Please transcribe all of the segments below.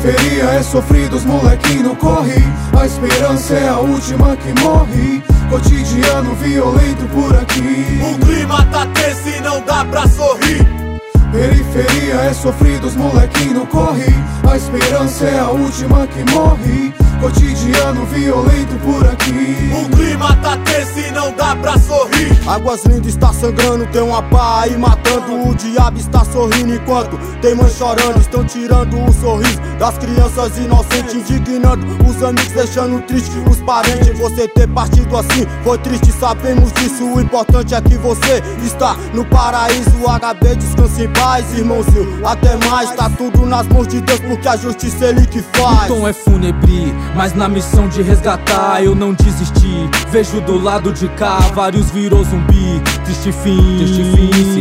Periferia é sofrido, os molequinho corre. A esperança é a última que morre. Cotidiano violento por aqui. O clima tá tenso e não dá pra sorrir. Periferia é sofrido, os molequinho corre. A esperança é a última que morre. Cotidiano violento por aqui. O clima tá tenso e não dá pra sorrir. Águas Lindas está sangrando, tem uma pá aí matando. O diabo está sorrindo enquanto tem mãe chorando. Estão tirando o sorriso das crianças inocentes, indignando os amigos, deixando triste os parentes. Você ter partido assim foi triste, sabemos disso. O importante é que você está no paraíso. HB, descanse em paz, irmãozinho. Até mais, tá tudo nas mãos de Deus, porque a justiça é Ele que faz. O tom é fúnebre, mas na missão de resgatar eu não desisti. Vejo do lado de cá, vários virou zumbi. Triste fim, se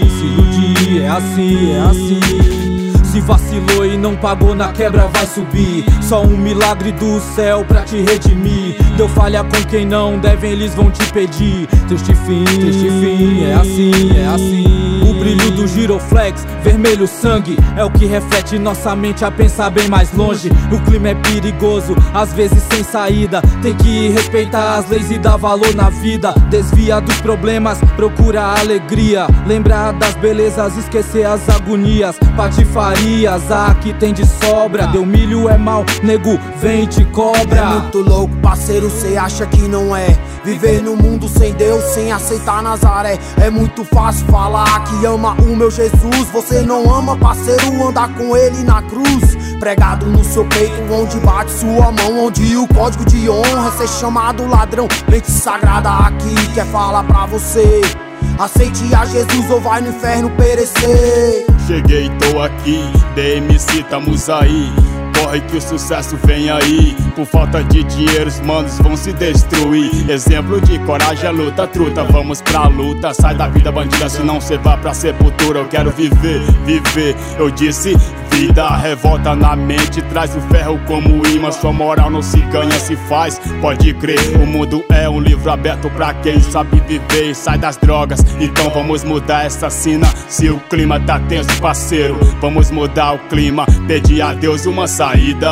iludir, é assim. Se vacilou e não pagou na quebra vai subir. Só um milagre do céu pra te redimir. Deu falha com quem não devem, eles vão te pedir. Triste fim, é assim. O brilho do giroflex, vermelho sangue, é o que reflete nossa mente a pensar bem mais longe. O clima é perigoso, às vezes sem saída. Tem que respeitar as leis e dar valor na vida. Desvia dos problemas, procura a alegria. Lembrar das belezas, esquecer as agonias. Patifarias, aqui tem de sobra. Deu milho é mal, nego, vem e te cobra. É muito louco, parceiro, cê acha que não é? Viver no mundo sem Deus, sem aceitar Nazaré. É muito fácil falar que ama o meu Jesus. Você não ama, parceiro, andar com ele na cruz. Pregado no seu peito, onde bate sua mão. Onde o código de honra é ser chamado ladrão. Mente sagrada aqui quer falar pra você: aceite a Jesus ou vai no inferno perecer. Cheguei, tô aqui, DMC, tamos aí. Corre que o sucesso vem aí. Por falta de dinheiro os manos vão se destruir. Exemplo de coragem é luta, truta, vamos pra luta. Sai da vida bandida, senão cê vai pra sepultura. Eu quero viver, eu disse vida. Revolta na mente, traz o ferro como imã. Sua moral não se ganha, se faz, pode crer. O mundo é um livro aberto pra quem sabe viver e sai das drogas. Então vamos mudar essa cena. Se o clima tá tenso, parceiro, vamos mudar o clima. Pedir a Deus uma saída.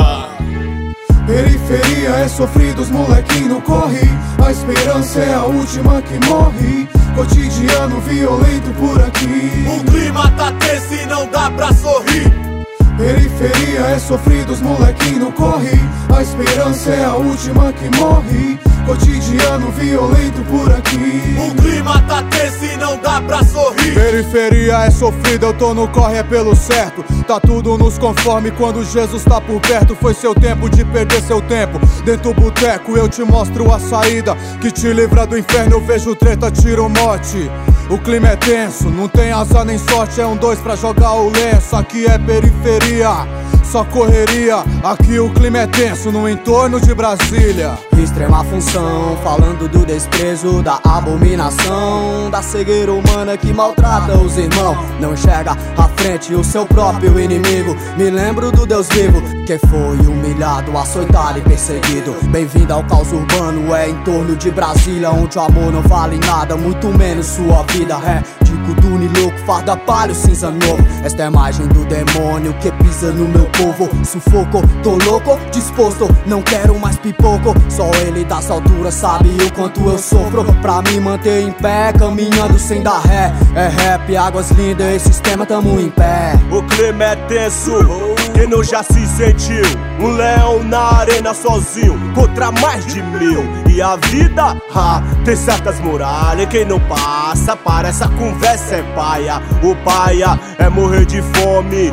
Periferia é sofrido, os molequinho corre. A esperança é a última que morre. Cotidiano violento por aqui. O clima tá tenso e não dá pra sorrir. Periferia é sofrido, os molequinho corre. A esperança é a última que morre. Cotidiano violento por aqui. O clima tá tenso e não dá pra sorrir. Periferia é sofrida, eu tô no corre é pelo certo. Tá tudo nos conforme quando Jesus tá por perto. Foi seu tempo de perder seu tempo. Dentro do boteco eu te mostro a saída que te livra do inferno. Eu vejo treta, tiro mote. O clima é tenso, não tem azar nem sorte. É 1-2 pra jogar o lenço. Aqui é periferia, só correria. Aqui o clima é tenso, no entorno de Brasília. Extrema função, falando do desprezo, da abominação, da cegueira humana que maltrata os irmãos. Não enxerga à frente o seu próprio inimigo. Me lembro do Deus vivo, que foi humilhado, açoitado e perseguido. Bem-vindo ao caos urbano, é em torno de Brasília, onde o amor não vale nada, muito menos sua vida. É de Kudune louco, farda palho, cinza novo. Esta é a imagem do demônio que pisa no meu povo. Sufoco, tô louco, disposto, não quero mais pipoco. Só ele das alturas sabe o quanto eu sofro pra me manter em pé, caminhando sem dar ré. É rap, Águas Lindas, esse sistema tamo em pé. O clima é tenso, quem não já se sentiu um leão na arena sozinho contra mais de 1000. E a vida, tem certas muralhas. Quem não passa para essa conversa é paia. O paia é morrer de fome.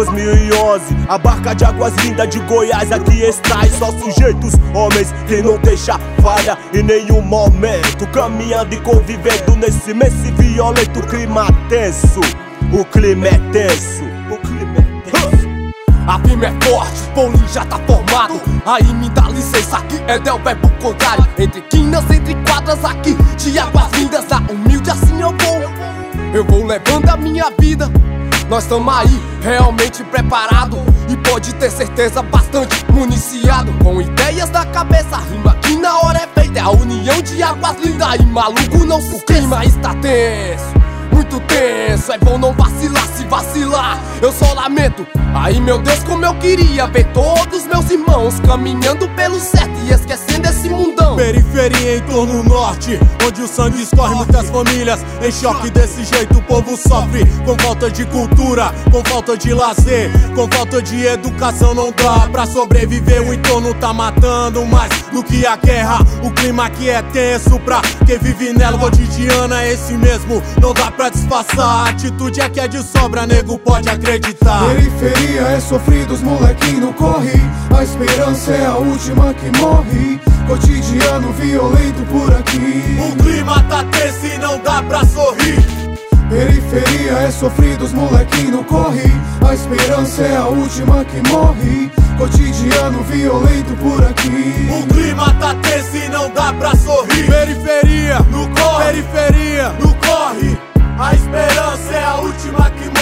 2011, a barca de Águas Lindas de Goiás aqui está. E só sujeitos, homens, que não deixa falha em nenhum momento. Caminhando e convivendo nesse imenso e violento clima tenso. O clima é tenso. O clima é tenso. A firma é forte, o Paulinho já tá formado. Aí me dá licença, aqui é del verbo contrário. Entre quinas, entre quadras aqui de Águas Lindas. Na humilde assim eu vou levando a minha vida. Nós tamo aí, realmente preparado. E pode ter certeza, bastante municiado. Com ideias na cabeça, rima que na hora é feita. É a união de Águas Lindas e maluco não se esqueça. O clima está tenso, muito tenso. É bom não vacilar, se vacilar eu só lamento. Aí meu Deus, como eu queria ver todos meus irmãos caminhando pelo certo e esquecendo esse mundão. Periferia em torno norte, onde o sangue escorre, muitas famílias em choque. Desse jeito o povo sofre, com falta de cultura, com falta de lazer, com falta de educação. Não dá pra sobreviver, o entorno tá matando mais do que a guerra. O clima aqui é tenso pra quem vive nela, cotidiana é esse mesmo, não dá pra disfarçar. A atitude aqui é de sobra, nego, pode acreditar. Periferia é sofrido, os molequinho corre, a esperança é a última que morre. Cotidiano violento por aqui, o clima tá tenso e não dá pra sorrir. Periferia é sofrido, os molequinho corre, a esperança é a última que morre. Cotidiano violento por aqui, o clima tá tenso e não dá pra sorrir. Periferia, no corre, periferia, no corre, a esperança é a última que morre.